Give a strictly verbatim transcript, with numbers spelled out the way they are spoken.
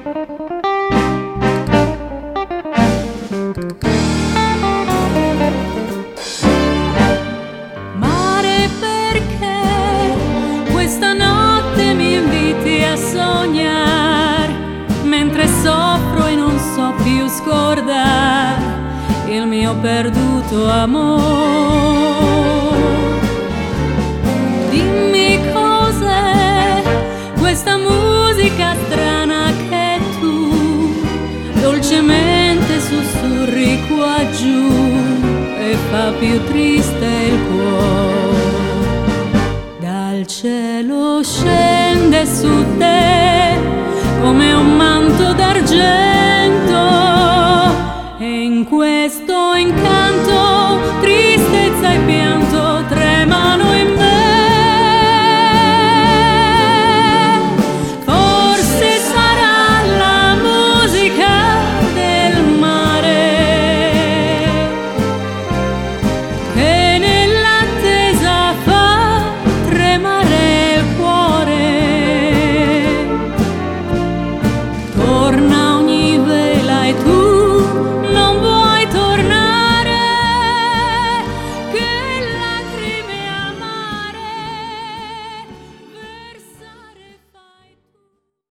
Mare, perché questa notte mi inviti a sognare, mentre soffro e non so più scordare il mio perduto amore. Dimmi cos'è questa musica strana che tu dolcemente sussurri qua giù e fa più triste il cuore. Dal cielo scende su te